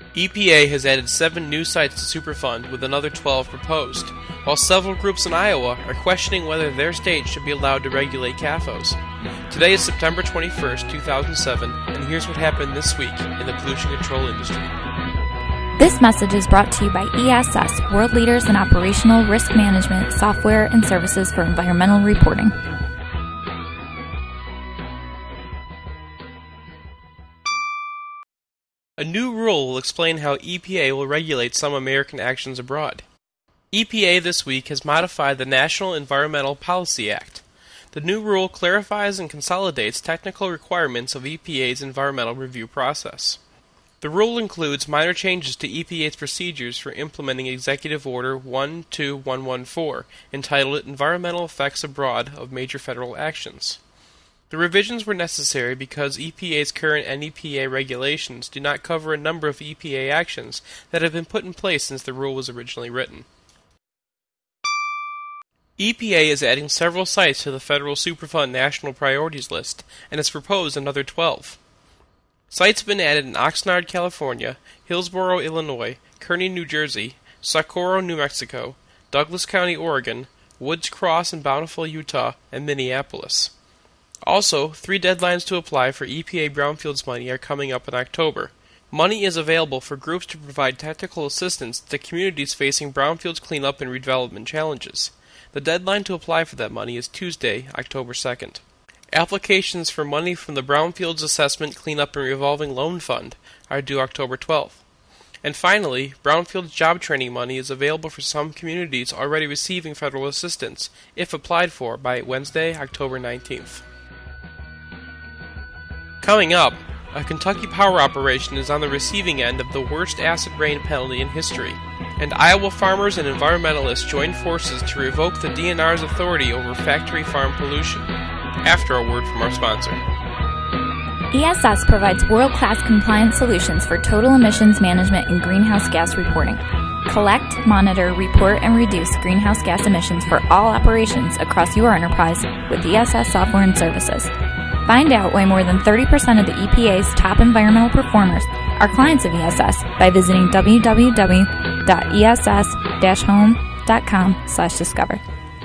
EPA has added 7 new sites to Superfund, with another 12 proposed, while several groups in Iowa are questioning whether their state should be allowed to regulate CAFOs. Today is September 21st, 2007, and here's what happened this week in the pollution control industry. This message is brought to you by ESS, world leaders in operational risk management, software, and services for environmental reporting. A new rule will explain how EPA will regulate some American actions abroad. EPA this week has modified the National Environmental Policy Act. The new rule clarifies and consolidates technical requirements of EPA's environmental review process. The rule includes minor changes to EPA's procedures for implementing Executive Order 12114, entitled Environmental Effects Abroad of Major Federal Actions. The revisions were necessary because EPA's current NEPA regulations do not cover a number of EPA actions that have been put in place since the rule was originally written. EPA is adding several sites to the Federal Superfund National Priorities List, and has proposed another 12. Sites have been added in Oxnard, California, Hillsborough, Illinois, Kearney, New Jersey, Socorro, New Mexico, Douglas County, Oregon, Woods Cross and Bountiful, Utah, and Minneapolis. Also, 3 deadlines to apply for EPA Brownfields money are coming up in October. Money is available for groups to provide technical assistance to communities facing brownfields cleanup and redevelopment challenges. The deadline to apply for that money is Tuesday, October 2nd. Applications for money from the Brownfields Assessment Cleanup and Revolving Loan Fund are due October 12th. And finally, Brownfields job training money is available for some communities already receiving federal assistance, if applied for by Wednesday, October 19th. Coming up, a Kentucky power operation is on the receiving end of the worst acid rain penalty in history, and Iowa farmers and environmentalists join forces to revoke the DNR's authority over factory farm pollution. After a word from our sponsor. ESS provides world-class compliance solutions for total emissions management and greenhouse gas reporting. Collect, monitor, report, and reduce greenhouse gas emissions for all operations across your enterprise with ESS software and services. Find out why more than 30% of the EPA's top environmental performers are clients of ESS by visiting www.ess-home.com/discover.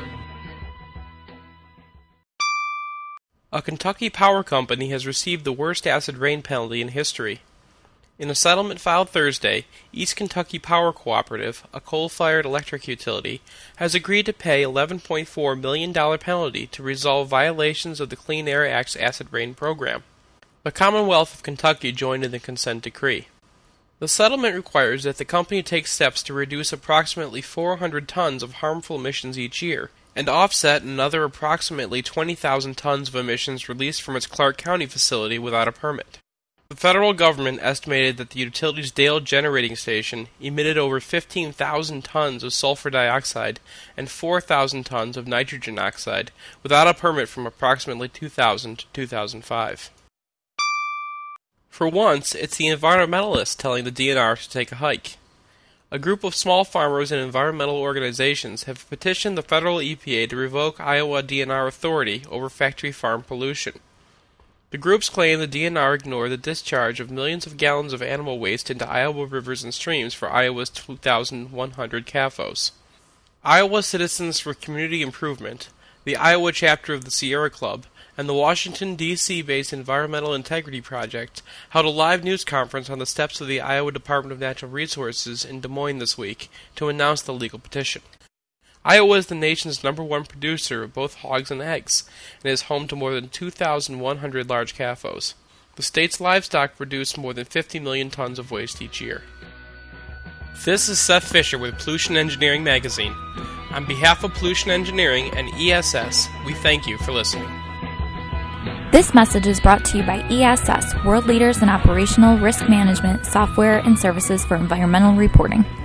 A Kentucky power company has received the worst acid rain penalty in history. In a settlement filed Thursday, East Kentucky Power Cooperative, a coal-fired electric utility, has agreed to pay a $11.4 million penalty to resolve violations of the Clean Air Act's acid rain program. The Commonwealth of Kentucky joined in the consent decree. The settlement requires that the company take steps to reduce approximately 400 tons of harmful emissions each year, and offset another approximately 20,000 tons of emissions released from its Clark County facility without a permit. The federal government estimated that the utility's Dale generating station emitted over 15,000 tons of sulfur dioxide and 4,000 tons of nitrogen oxide without a permit from approximately 2000 to 2005. For once, it's the environmentalists telling the DNR to take a hike. A group of small farmers and environmental organizations have petitioned the federal EPA to revoke Iowa DNR authority over factory farm pollution. The groups claim the DNR ignored the discharge of millions of gallons of animal waste into Iowa rivers and streams for Iowa's 2,100 CAFOs. Iowa Citizens for Community Improvement, the Iowa chapter of the Sierra Club, and the Washington, D.C.-based Environmental Integrity Project held a live news conference on the steps of the Iowa Department of Natural Resources in Des Moines this week to announce the legal petition. Iowa is the nation's #1 producer of both hogs and eggs, and is home to more than 2,100 large CAFOs. The state's livestock produce more than 50 million tons of waste each year. This is Seth Fisher with Pollution Engineering Magazine. On behalf of Pollution Engineering and ESS, we thank you for listening. This message is brought to you by ESS, world leaders in operational risk management, software, and services for environmental reporting.